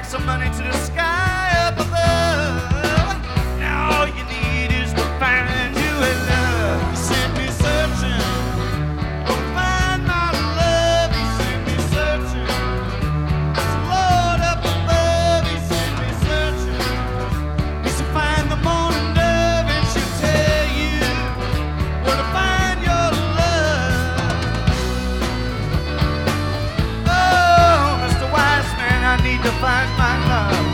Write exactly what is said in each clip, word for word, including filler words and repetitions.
stack some money to the sky up above. Now all you need is to find you a love. You sent me searching, to find my love. You sent me searching, it's Lord up above. You sent me searching, he's to find the morning dove, and she'll tell you where to find your love. Oh, Mister Wise Man, I need to find my love.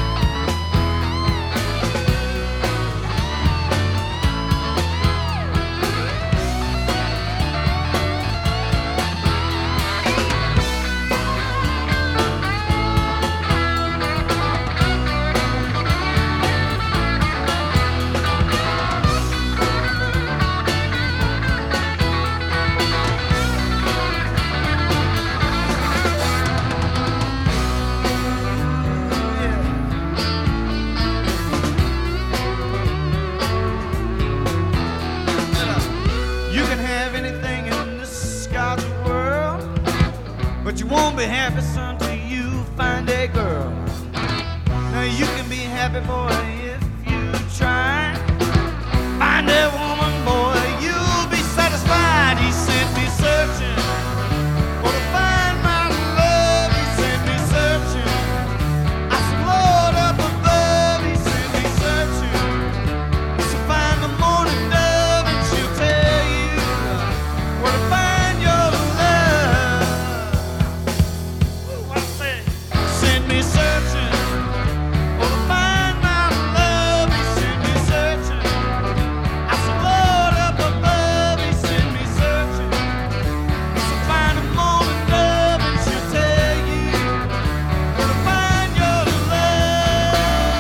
You can have anything in this God's world, but you won't be happy, son, till you find a girl. Now you can be happy, boy, if you try. Find a woman, boy, you'll be satisfied. He sent me searching for to find my love. He sent me searching, I said, Lord up above. He sent me searching, he's to find the morning dove, and she'll tell you where to find your love. Ooh, what I say? Send me searching for to find my love. He sent me searching, I said, Lord up above. He sent me searching, he's to find the morning dove, and she'll tell you where to find your love.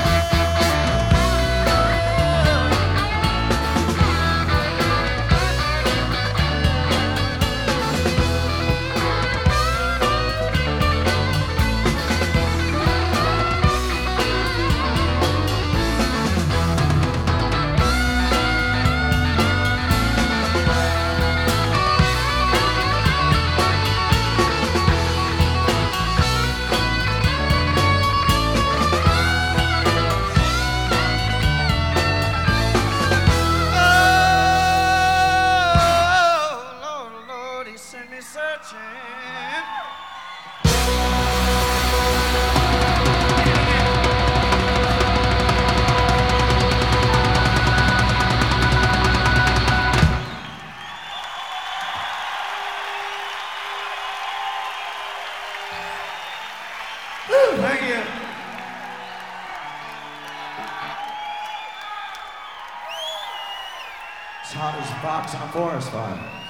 Oh, Lord, Lord, he sent me searching. Woo, thank you. It's hot as a fox on a forest fire.